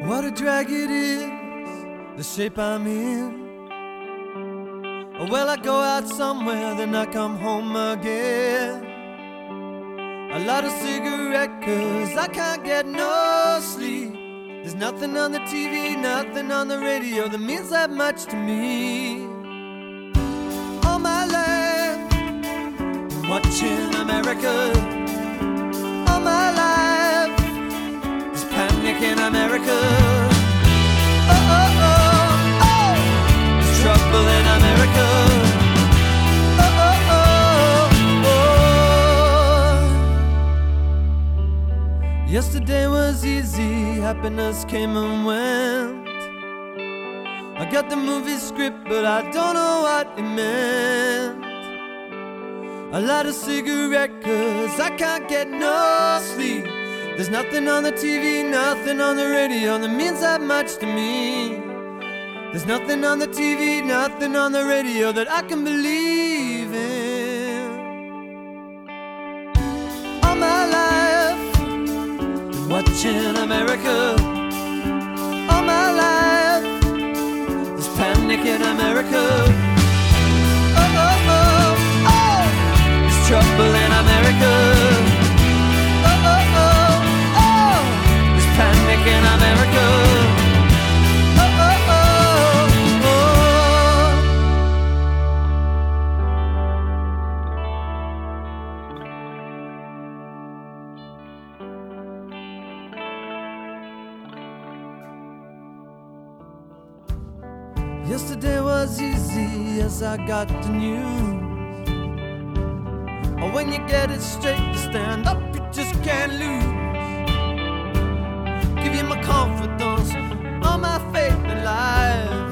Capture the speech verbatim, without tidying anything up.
What a drag it is, the shape I'm in. Well, I go out somewhere, then I come home again. A lot of cigarette, cause I can't get no sleep. There's nothing on the T V, nothing on the radio that means that much to me. All my life, watching America. All my life, there's panic in America. Oh, oh, oh, oh, there's trouble in America. Oh, oh, oh, oh. Yesterday was easy, happiness came and went. I got the movie script, but I don't know what it meant. A lot of cigarette, cause I can't get no sleep. There's nothing on the T V, nothing on the radio that means that much to me. There's nothing on the T V, nothing on the radio that I can believe in. All my life, been watching America. All my life, there's panic in America. Oh, oh, oh, oh, there's trouble in America. Oh, oh, oh, oh, there's panic in America. Oh, oh, oh, yesterday was easy as I got the news. Oh, when you get it straight to stand up, you just can't lose. Give you my confidence, all my faith in life.